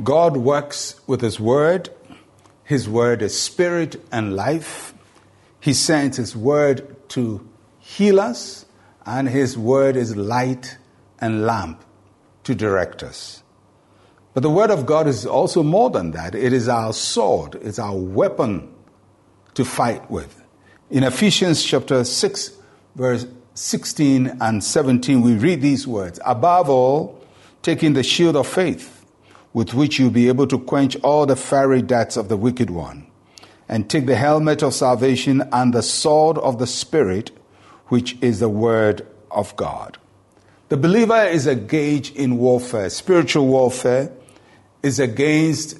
God works with His Word. His Word is spirit and life. He sends His Word to heal us, and His Word is light and lamp to direct us. But the Word of God is also more than that. It is our sword. It's our weapon to fight with. In Ephesians chapter 6, verse 16 and 17, we read these words. Above all, taking the shield of faith, with which you'll be able to quench all the fiery darts of the wicked one, and take the helmet of salvation and the sword of the Spirit, which is the word of God. The believer is engaged in warfare. Spiritual warfare is it's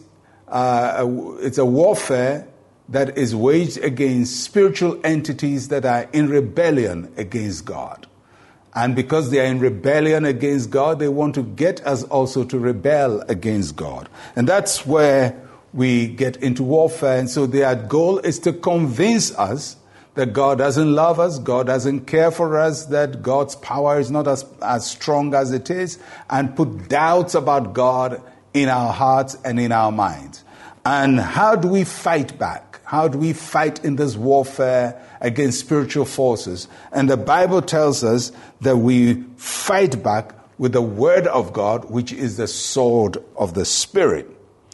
a warfare that is waged against spiritual entities that are in rebellion against God. And because they are in rebellion against God, they want to get us also to rebel against God. And that's where we get into warfare. And so their goal is to convince us that God doesn't love us, God doesn't care for us, that God's power is not as strong as it is, and put doubts about God in our hearts and in our minds. And how do we fight back? How do we fight in this warfare against spiritual forces? And the Bible tells us that we fight back with the Word of God, which is the sword of the Spirit.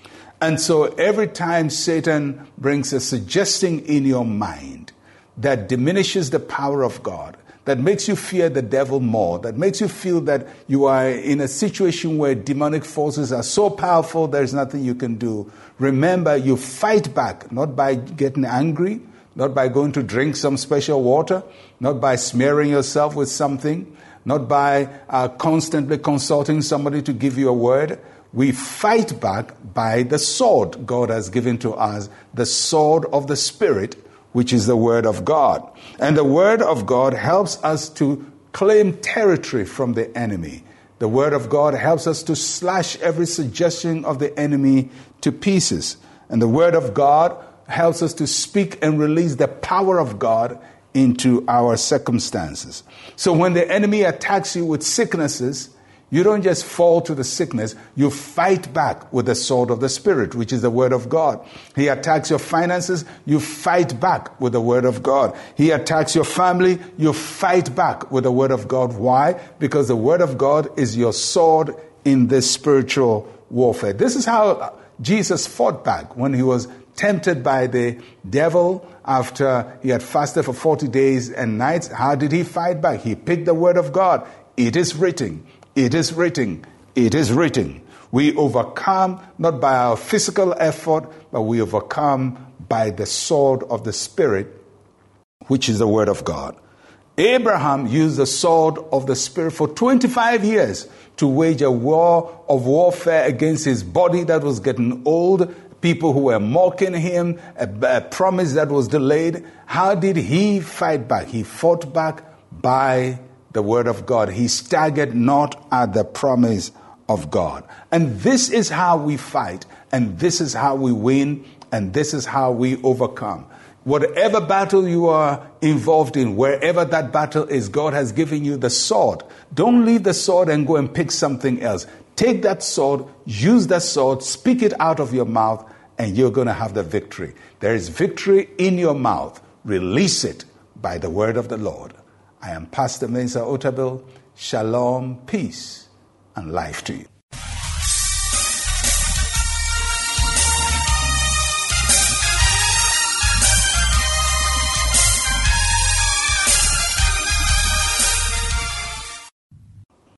And so every time Satan brings a suggestion in your mind that diminishes the power of God, that makes you fear the devil more, that makes you feel that you are in a situation where demonic forces are so powerful there's nothing you can do, remember, you fight back, not by getting angry, not by going to drink some special water, not by smearing yourself with something, not by constantly consulting somebody to give you a word. We fight back by the sword God has given to us, the sword of the Spirit, which is the Word of God. And the Word of God helps us to claim territory from the enemy. The Word of God helps us to slash every suggestion of the enemy to pieces. And the Word of God helps us to speak and release the power of God into our circumstances. So when the enemy attacks you with sicknesses, you don't just fall to the sickness, you fight back with the sword of the Spirit, which is the Word of God. He attacks your finances, you fight back with the Word of God. He attacks your family, you fight back with the Word of God. Why? Because the Word of God is your sword in this spiritual warfare. This is how Jesus fought back when he was tempted by the devil after he had fasted for 40 days and nights. How did he fight back? He picked the Word of God. It is written. It is written. It is written. We overcome not by our physical effort, but we overcome by the sword of the Spirit, which is the Word of God. Abraham used the sword of the Spirit for 25 years to wage a war of warfare against his body that was getting old, people who were mocking him, a promise that was delayed. How did he fight back? He fought back by the Word of God. He staggered not at the promise of God. And this is how we fight, and this is how we win, and this is how we overcome. Whatever battle you are involved in, wherever that battle is, God has given you the sword. Don't leave the sword and go and pick something else. Take that sword, use that sword, speak it out of your mouth, and you're going to have the victory. There is victory in your mouth. Release it by the word of the Lord. I am Pastor Mensa Otabil. Shalom, peace, and life to you.